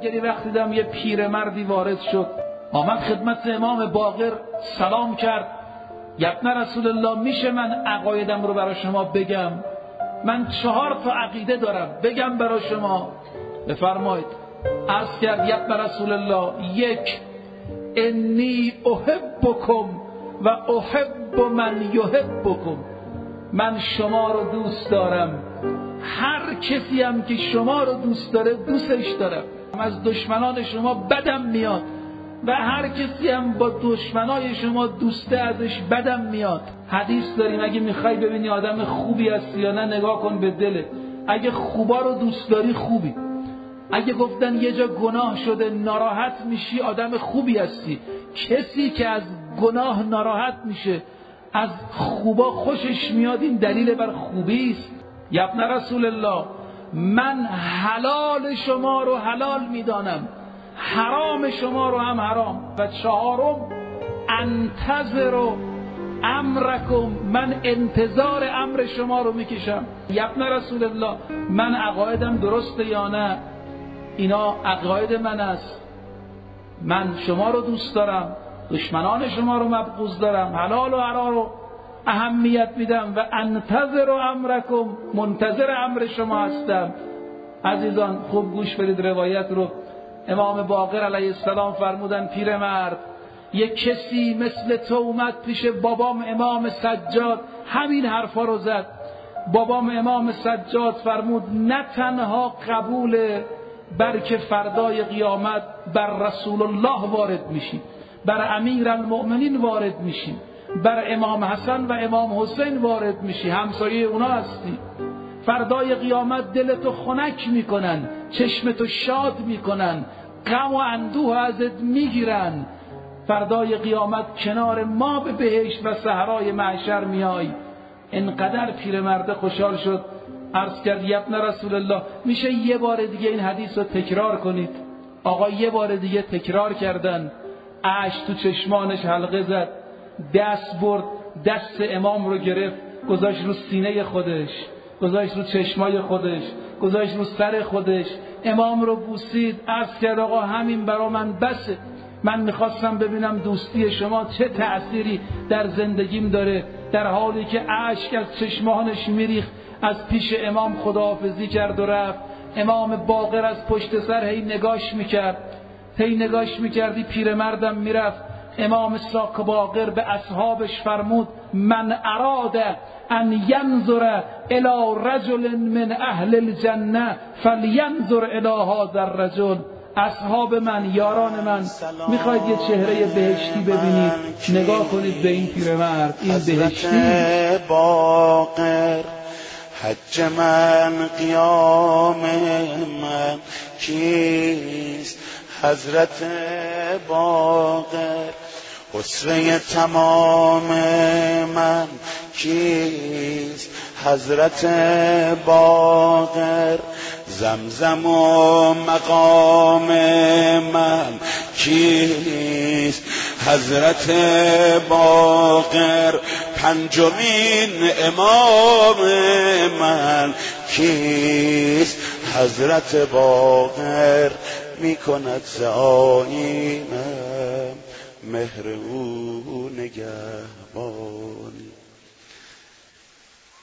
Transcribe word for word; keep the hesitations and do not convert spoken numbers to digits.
دیگری وقتی دیدم یه پیرمردی وارد شد، آمد خدمت امام باقر سلام کرد. یبن رسول الله میشه من عقایدم رو برای شما بگم؟ من چهار تا عقیده دارم، بگم برای شما؟ بفرمایید. عرض کرد یبن رسول الله، یک، انی احبکم و احب من یحبکم. من شما رو دوست دارم، هر کسی هم که شما رو دوست داره دوستش دارم. از دشمنان شما بدم میاد و هر کسی هم با دشمنای شما دوسته ازش بدم میاد. حدیث داریم اگه میخوای ببینی آدم خوبی هستی یا نه، نگاه کن به دلت. اگه خوبا رو دوست داری خوبی. اگه گفتن یه جا گناه شده ناراحت میشی، آدم خوبی هستی. کسی که از گناه ناراحت میشه، از خوبا خوشش میاد، این دلیل بر خوبی است. یبن رسول الله، من حلال شما رو حلال میدانم، حرام شما رو هم حرام. و چهارم، انتظر امرکم، من انتظار امر شما رو میکشم. یبن رسول الله، من عقایدم درسته یا نه؟ اینا عقاید من است. من شما رو دوست دارم، دشمنان شما رو مبغوض دارم، حلال و حرام رو اهمیت میدم و انتظر امرکم، منتظر امر شما هستم. عزیزان خوب گوش بدید روایت رو. امام باقر علیه السلام فرمودن پیرمرد، یک کسی مثل تو اومد پیش بابام امام سجاد، همین حرفا رو زد. بابام امام سجاد فرمود نه تنها قبول، بلکه فردای قیامت بر رسول الله وارد میشی، بر امیرالمؤمنین وارد میشی، بر امام حسن و امام حسین وارد میشی، همسایه اونا هستی. فردای قیامت دلتو خنک میکنن، چشمتو شاد میکنن، غم و اندوه ازت میگیرن. فردای قیامت کنار ما به بهشت و صحرای محشر میای. انقدر پیرمرد خوشحال شد، عرض کرد یبن رسول الله، میشه یه بار دیگه این حدیث رو تکرار کنید؟ آقا یه بار دیگه تکرار کردن. اشک تو چشمانش حلقه زد، دست برد، دست امام رو گرفت، گذاشت رو سینه خودش، گذاشت رو چشمای خودش، گذاشت رو سر خودش، امام رو بوسید. عرض کرد آقا همین برا من بسه. من میخواستم ببینم دوستی شما چه تأثیری در زندگیم داره. در حالی که اشک از چشمانش میریخت، از پیش امام خداحافظی کرد و رفت. امام باقر از پشت سر هی نگاش میکرد، هی نگاش میکردی پیرمردم میرفت. امام ساک باقر به اصحابش فرمود من اراد ان ینظر الی رجل من اهل الجنه فلینظر الی هذا الرجل. اصحاب من، یاران من، میخواید یه چهره بهشتی ببینید، نگاه کنید به این پیرمرد، این بهشتی. باقر حج من، قیام من کیست؟ حضرت باقر حسن تمام من کیست؟ حضرت باقر زمزم و مقام من کیست؟ حضرت باقر پنجمین امام من کیست؟ حضرت باقر می کند ز آیینم مهر او نگهبانی.